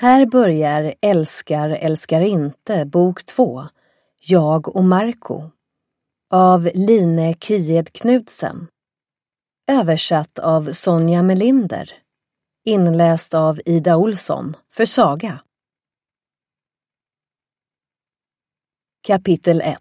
Här börjar Älskar, älskar inte, bok 2, Jag och Marco, av Line Kyed Knudsen. Översatt av Sonja Melinder. Inläst av Ida Olsson för Saga. Kapitel 1.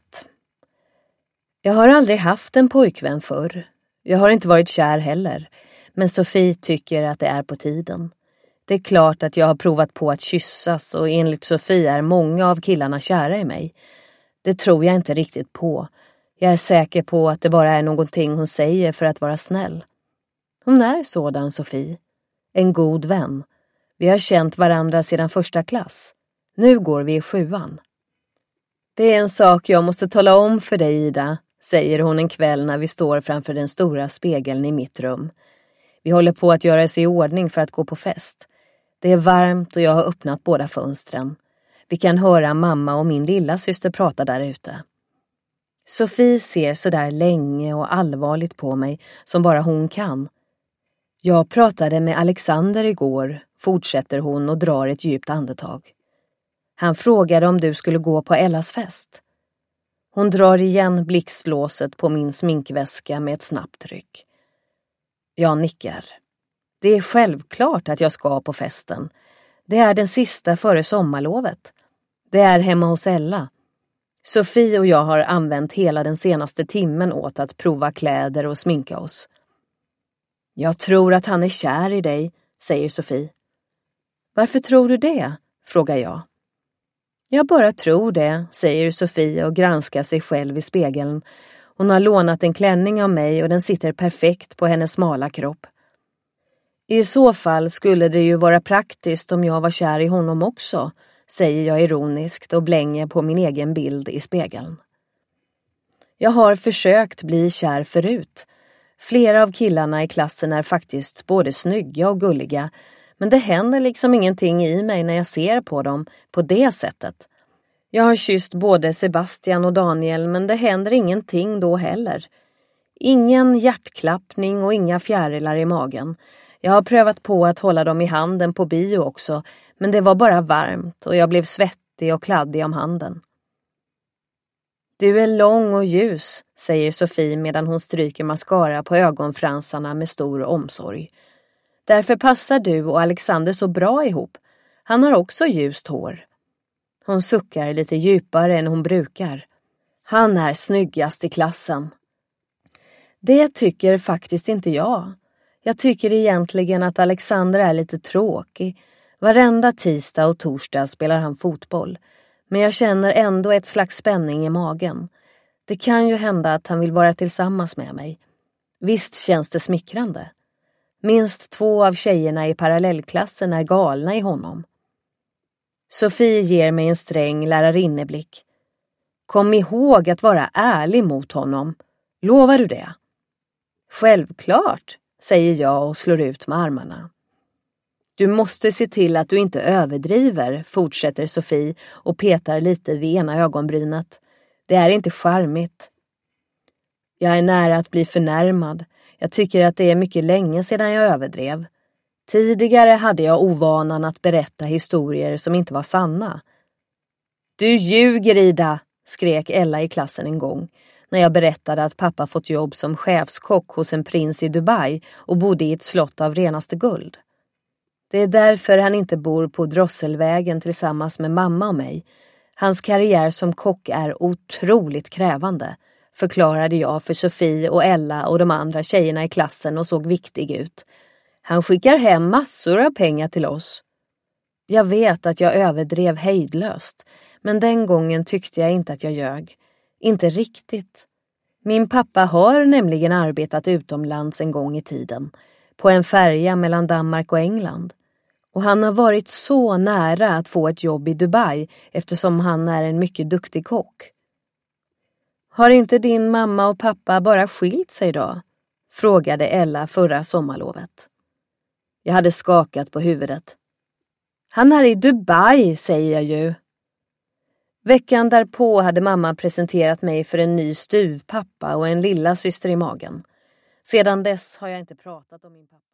Jag har aldrig haft en pojkvän förr. Jag har inte varit kär heller, men Sofie tycker att det är på tiden. Det är klart att jag har provat på att kyssas och enligt Sofie är många av killarna kära i mig. Det tror jag inte riktigt på. Jag är säker på att det bara är någonting hon säger för att vara snäll. Hon är sådan, Sofie. En god vän. Vi har känt varandra sedan första klass. Nu går vi i 7:an. Det är en sak jag måste tala om för dig, Ida, säger hon en kväll när vi står framför den stora spegeln i mitt rum. Vi håller på att göra oss i ordning för att gå på fest. Det är varmt och jag har öppnat båda fönstren. Vi kan höra mamma och min lilla syster prata där ute. Sofie ser så där länge och allvarligt på mig som bara hon kan. Jag pratade med Alexander igår, fortsätter hon och drar ett djupt andetag. Han frågade om du skulle gå på Ellas fest. Hon drar igen blixtlåset på min sminkväska med ett snabbt tryck. Jag nickar. Det är självklart att jag ska på festen. Det är den sista före sommarlovet. Det är hemma hos Ella. Sofie och jag har använt hela den senaste timmen åt att prova kläder och sminka oss. Jag tror att han är kär i dig, säger Sofie. Varför tror du det? Frågar jag. Jag bara tror det, säger Sofie och granskar sig själv i spegeln. Hon har lånat en klänning av mig och den sitter perfekt på hennes smala kropp. I så fall skulle det ju vara praktiskt om jag var kär i honom också, säger jag ironiskt och blänger på min egen bild i spegeln. Jag har försökt bli kär förut. Flera av killarna i klassen är faktiskt både snygga och gulliga, men det händer liksom ingenting i mig när jag ser på dem på det sättet. Jag har kysst både Sebastian och Daniel, men det händer ingenting då heller. Ingen hjärtklappning och inga fjärilar i magen. Jag har prövat på att hålla dem i handen på bio också, men det var bara varmt och jag blev svettig och kladdig om handen. Du är lång och ljus, säger Sofie medan hon stryker mascara på ögonfransarna med stor omsorg. Därför passar du och Alexander så bra ihop. Han har också ljust hår. Hon suckar lite djupare än hon brukar. Han är snyggast i klassen. Det tycker faktiskt inte jag. Jag tycker egentligen att Alexander är lite tråkig. Varenda tisdag och torsdag spelar han fotboll. Men jag känner ändå ett slags spänning i magen. Det kan ju hända att han vill vara tillsammans med mig. Visst känns det smickrande. Minst 2 av tjejerna i parallellklassen är galna i honom. Sofie ger mig en sträng lärarinneblick. Kom ihåg att vara ärlig mot honom. Lovar du det? Självklart, säger jag och slår ut med armarna. Du måste se till att du inte överdriver, fortsätter Sofie och petar lite vid ena ögonbrynet. Det är inte charmigt. Jag är nära att bli förnärmad. Jag tycker att det är mycket länge sedan jag överdrev. Tidigare hade jag ovanan att berätta historier som inte var sanna. Du ljuger, Ida, skrek Ella i klassen en gång när jag berättade att pappa fått jobb som chefskock hos en prins i Dubai och bodde i ett slott av renaste guld. Det är därför han inte bor på Drosselvägen tillsammans med mamma och mig. Hans karriär som kock är otroligt krävande, förklarade jag för Sofie och Ella och de andra tjejerna i klassen och såg viktig ut. Han skickar hem massor av pengar till oss. Jag vet att jag överdrev hejdlöst, men den gången tyckte jag inte att jag ljög. Inte riktigt. Min pappa har nämligen arbetat utomlands en gång i tiden, på en färja mellan Danmark och England. Och han har varit så nära att få ett jobb i Dubai eftersom han är en mycket duktig kock. Har inte din mamma och pappa bara skilt sig då? Frågade Ella förra sommarlovet. Jag hade skakat på huvudet. Han är i Dubai, säger jag ju. Veckan därpå hade mamma presenterat mig för en ny styvpappa och en lilla syster i magen. Sedan dess har jag inte pratat om min pappa.